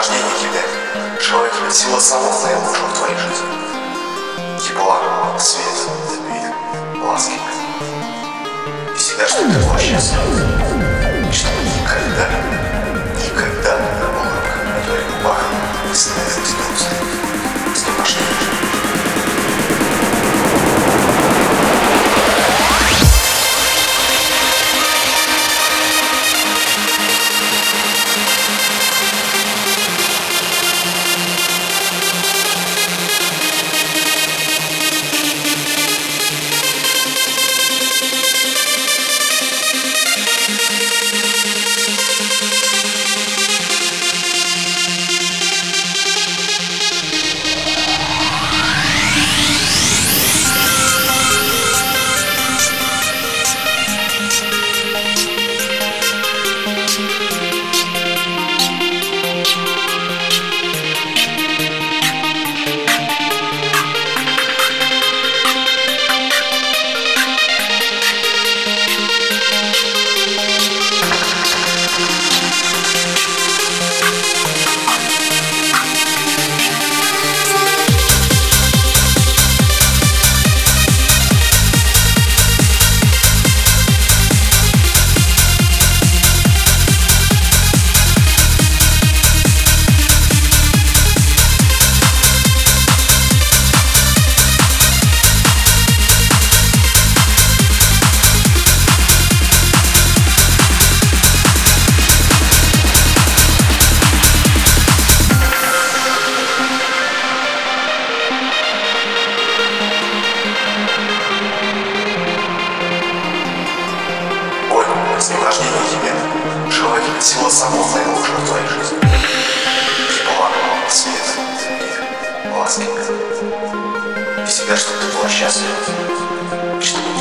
рождения тебе желаю тебе всего самого наилучшего в твоей жизни. Тепла, света, любви, ласки. И всегда, чтобы ты была счастлива. И чтобы никогда улыбка на твоих губах не становилась грустной. С днем рождения. С днем рождения тебе желаю тебе всего самого наилучшего в твоей жизни. Тепла, света, любви, ласки. И всегда, чтобы ты была счастлива. И чтобы